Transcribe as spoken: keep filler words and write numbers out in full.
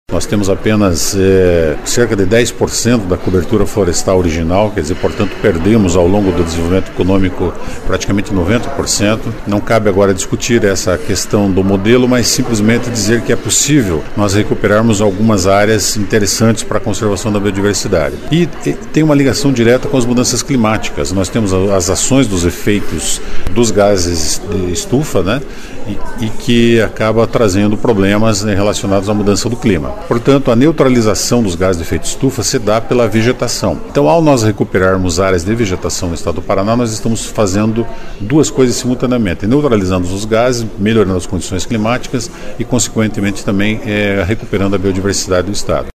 Nós temos apenas é, cerca de dez por cento da cobertura florestal original, quer dizer, portanto, perdemos ao longo do desenvolvimento econômico praticamente noventa por cento. Não cabe agora discutir essa questão do modelo, mas simplesmente dizer que é possível nós recuperarmos algumas áreas interessantes para a conservação da biodiversidade. E, e tem uma ligação direta com as mudanças climáticas. Nós temos as ações dos efeitos dos gases de estufa, né, e, e que acaba trazendo problemas, né, relacionados à mudança do clima. Portanto, a neutralização dos gases de efeito estufa se dá pela vegetação. Então, ao nós recuperarmos áreas de vegetação no estado do Paraná, nós estamos fazendo duas coisas simultaneamente: neutralizando os gases, melhorando as condições climáticas e, consequentemente, também é, recuperando a biodiversidade do estado.